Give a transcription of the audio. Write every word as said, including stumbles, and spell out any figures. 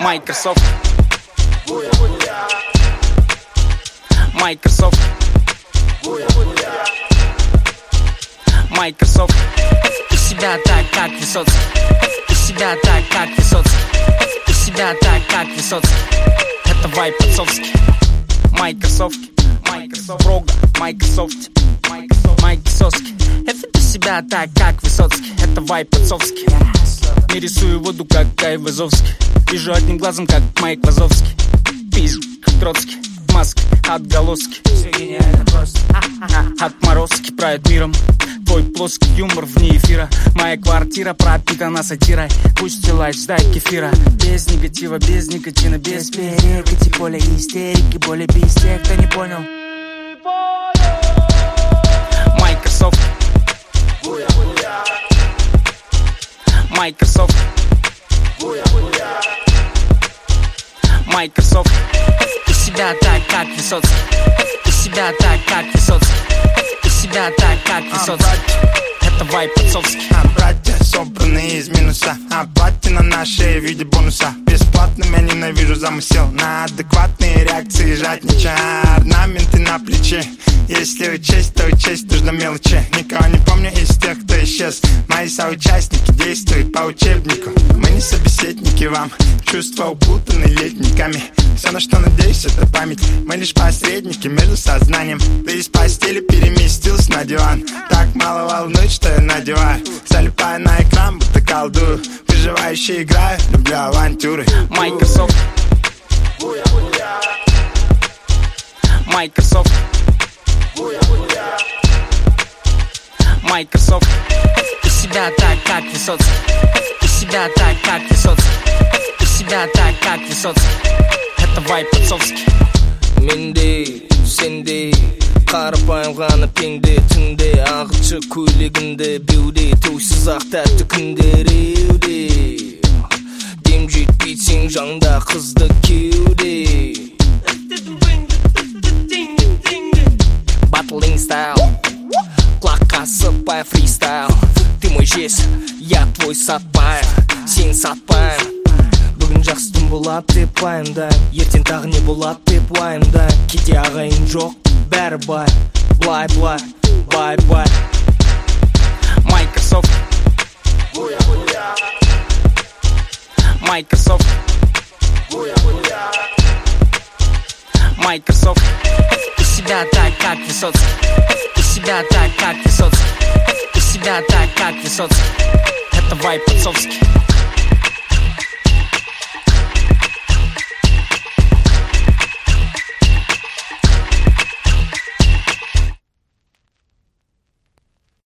Microsoft, Microsoft, Microsoft. Ты себя так, как Высоцкий. Ты себя так, как Высоцкий. Ты себя так, как Высоцкий. Это вайп отцовский. Microsoft, Microsoft, Рога, Microsoft, Microsoft, Microsoft. Это ты себя так, как Высоцкий. Это вайп отцовский. Не рисую воду, как Гай Вазовский. Вижу одним глазом, как Майк Вазовский. Пизжу, как Троцкий. Маски, отголоски. Все гениально просто. Отморозки правят миром. Твой плоский юмор вне эфира. Моя квартира пропитана сатирой. Пусть лайф, ждай кефира. Без негатива, без никотина, без перекати. Поле истерики, более без тех, кто не понял. Microsoft, Microsoft, Microsoft. Ты себя так, как Высоцкий. Ты себя так, как Высоцкий. Ты себя так, как Высоцкий. Это вайп отцовский. А братья собранные из минуса, а платина на шее в виде бонуса. Бесплатным я ненавижу замысел на адекватные реакции жаднича. Орнаменты на плече. Если учесть, то учесть нужно мелочи. Никого не помню из тех, кто исчез. Мои соучастники действуют по учебнику. Мы не собеседники вам. Чувства упутаны летниками. Все, на что надеюсь, это память. Мы лишь посредники между сознанием. Ты из постели переместился на диван. Так мало волнует, что я надеваю. Залипаю на экран, будто колдую. Выживающий играю, люблю авантюры. Microsoft, Microsoft, Microsoft. Ты себя так, как Высоцкий. Ты себя так, как Высоцкий. Ты себя так, как Высоцкий. Это вайп отцовский. Менде, сенде, қарапайым ғана пенде. Түнде ағытшы көйлегінде беуде. Тойсыз ақ тәтті күндереуде. Дем жетпейсең жаңда қызды кеуде. Батлинг стайл, құлаққа сыпай фристайл. Ты мой жесть, я твой сатпай. Сен сатпайым. Бүгін жақсы түн болады деп пайымдайм. Ертең тағы не болады деп уайымдайм. Кейде ағайын жоқ, бәрі бай. Блай, блай, бай, бай. Microsoft, Microsoft, Microsoft. Ты себя так, как Высоцкий. Ты себя так, как Высоцкий. Ты себя так, как Высоцкий. Это вайп отцовский.